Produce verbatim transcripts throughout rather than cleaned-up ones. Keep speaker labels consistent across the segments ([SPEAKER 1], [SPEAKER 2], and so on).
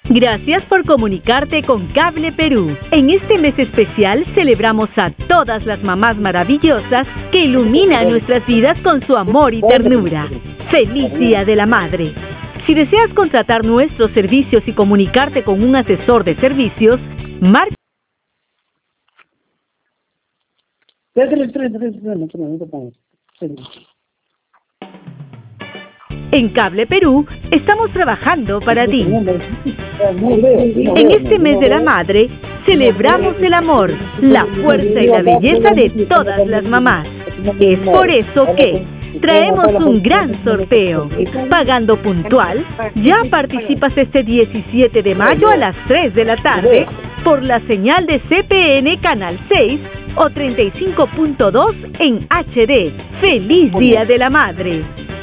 [SPEAKER 1] Gracias por comunicarte con Cable Perú. En este mes especial celebramos a todas las mamás maravillosas que iluminan nuestras vidas con su amor y ternura. ¡Feliz Día de la Madre! Si deseas contratar nuestros servicios y comunicarte con un asesor de servicios, marca. En Cable Perú estamos trabajando para ti. En este mes de la madre, celebramos el amor, la fuerza y la belleza de todas las mamás. Es por eso que traemos un gran sorteo. Pagando puntual, ya participas este diecisiete de mayo a las tres de la tarde por la señal de C P N Canal seis o treinta y cinco punto dos en H D. ¡Feliz Día de la Madre!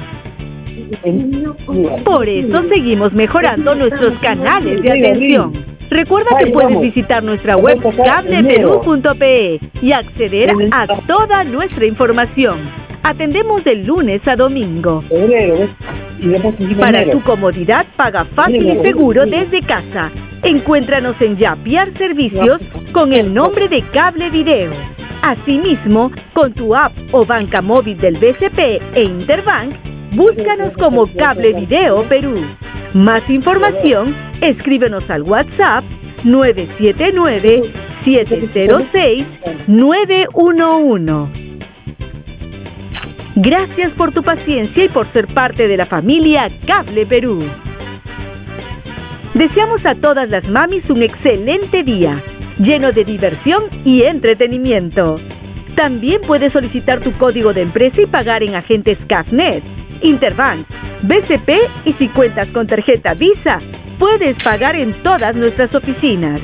[SPEAKER 1] Por eso seguimos mejorando nuestros canales de atención. Recuerda que puedes visitar nuestra web cable perú punto pe y acceder a toda nuestra información. Atendemos de lunes a domingo. Para tu comodidad, paga fácil y seguro desde casa. Encuéntranos en Yapiar Servicios con el nombre de Cable Video. Asimismo, con tu app o banca móvil del B C P e Interbank, búscanos como Cable Video Perú. Más información, escríbenos al WhatsApp nueve siete nueve, siete cero seis, nueve uno uno. Gracias por tu paciencia y por ser parte de la familia Cable Perú. Deseamos a todas las mamis un excelente día, lleno de diversión y entretenimiento. También puedes solicitar tu código de empresa y pagar en agentes Cafnet, Interbank, B C P y si cuentas con tarjeta Visa, puedes pagar en todas nuestras oficinas.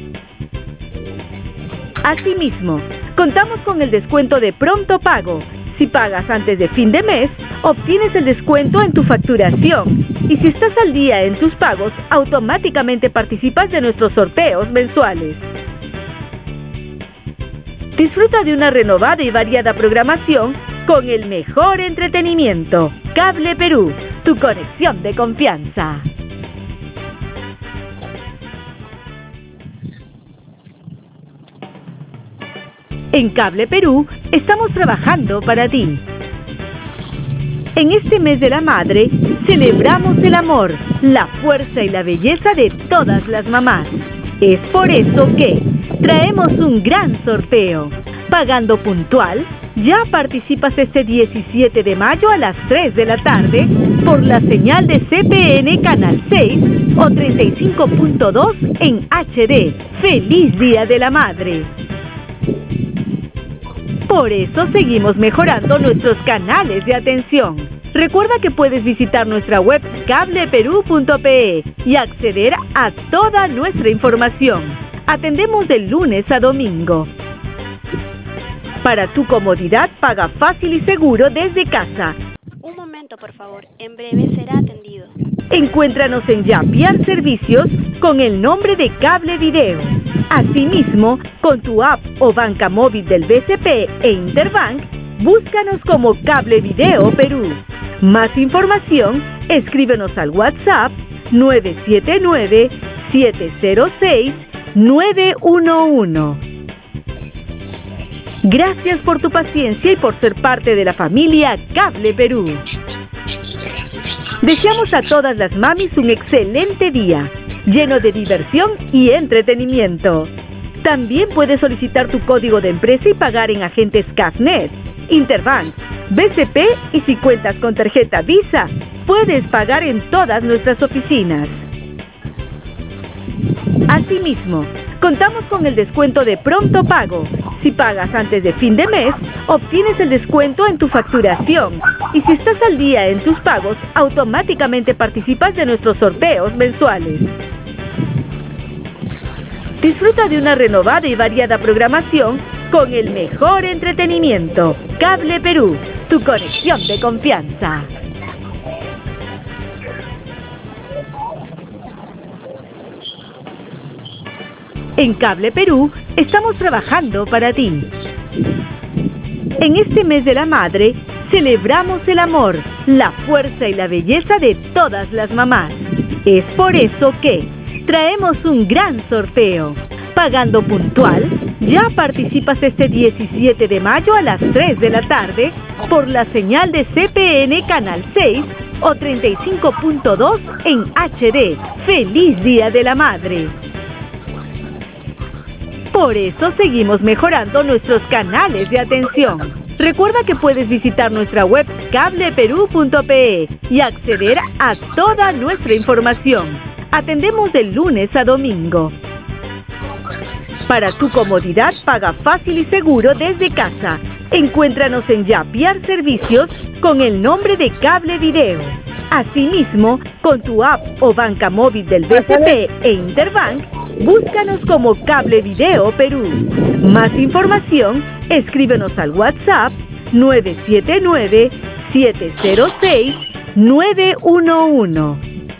[SPEAKER 1] Asimismo, contamos con el descuento de pronto pago. Si pagas antes de fin de mes, obtienes el descuento en tu facturación. Y si estás al día en tus pagos, automáticamente participas de nuestros sorteos mensuales. Disfruta de una renovada y variada programación con el mejor entretenimiento. Cable Perú, tu conexión de confianza. En Cable Perú estamos trabajando para ti. En este mes de la madre, celebramos el amor, la fuerza y la belleza de todas las mamás. Es por eso que traemos un gran sorteo. Pagando puntual, ya participas este diecisiete de mayo a las tres de la tarde por la señal de C P N Canal seis o treinta y cinco punto dos en H D. ¡Feliz Día de la Madre! Por eso seguimos mejorando nuestros canales de atención. Recuerda que puedes visitar nuestra web cable perú punto pe y acceder a toda nuestra información. Atendemos de lunes a domingo. Para tu comodidad, paga fácil y seguro desde casa.
[SPEAKER 2] Un momento, por favor. En breve será atendido.
[SPEAKER 1] Encuéntranos en Yapiar Servicios con el nombre de Cable Video. Asimismo, con tu app o banca móvil del B C P e Interbank, búscanos como Cable Video Perú. Más información, escríbenos al WhatsApp nueve siete nueve, siete cero seis, nueve uno uno. Gracias por tu paciencia y por ser parte de la familia Cable Perú. Deseamos a todas las mamis un excelente día, lleno de diversión y entretenimiento. También puedes solicitar tu código de empresa y pagar en agentes Cafnet, Interbank, B C P y si cuentas con tarjeta Visa, puedes pagar en todas nuestras oficinas. Asimismo, contamos con el descuento de pronto pago. Si pagas antes de fin de mes, obtienes el descuento en tu facturación. Y si estás al día en tus pagos, automáticamente participas de nuestros sorteos mensuales. Disfruta de una renovada y variada programación con el mejor entretenimiento. Cable Perú, tu conexión de confianza. En Cable Perú estamos trabajando para ti. En este mes de la madre, celebramos el amor, la fuerza y la belleza de todas las mamás. Es por eso que traemos un gran sorteo. Pagando puntual, ya participas este diecisiete de mayo a las tres de la tarde por la señal de C P N Canal seis o treinta y cinco punto dos en H D. ¡Feliz Día de la Madre! Por eso seguimos mejorando nuestros canales de atención. Recuerda que puedes visitar nuestra web cable perú punto pe y acceder a toda nuestra información. Atendemos de lunes a domingo. Para tu comodidad, paga fácil y seguro desde casa. Encuéntranos en Yapiar Servicios con el nombre de Cable Video. Asimismo, con tu app o banca móvil del B C P e Interbank, búscanos como Cable Video Perú. Más información, escríbenos al WhatsApp nueve siete nueve, siete cero seis, nueve uno uno.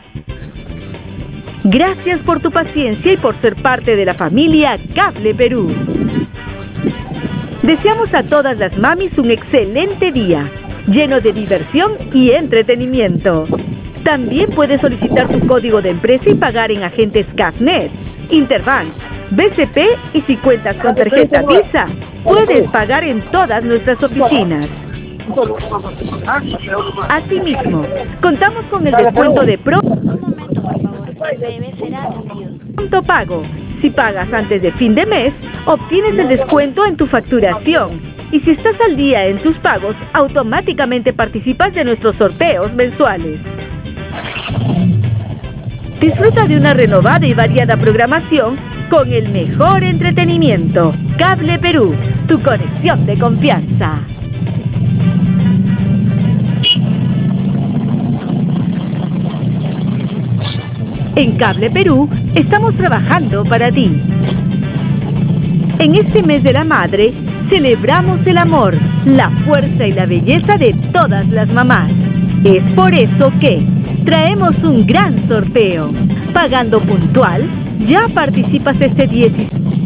[SPEAKER 1] Gracias por tu paciencia y por ser parte de la familia Cable Perú. Deseamos a todas las mamis un excelente día, lleno de diversión y entretenimiento. También puedes solicitar tu código de empresa y pagar en agentes Cafnet, Interbank, B C P y si cuentas con tarjeta Visa, puedes pagar en todas nuestras oficinas. Asimismo, contamos con el descuento de Pro...
[SPEAKER 2] En breve será atendido.
[SPEAKER 1] Pronto pago. Si pagas antes de fin de mes, obtienes el descuento en tu facturación. Y si estás al día en tus pagos, automáticamente participas de nuestros sorteos mensuales. Disfruta de una renovada y variada programación con el mejor entretenimiento. Cable Perú, tu conexión de confianza. En Cable Perú estamos trabajando para ti. En este mes de la madre, celebramos el amor, la fuerza y la belleza de todas las mamás. Es por eso que traemos un gran sorteo. Pagando puntual, ya participas este diecisiete.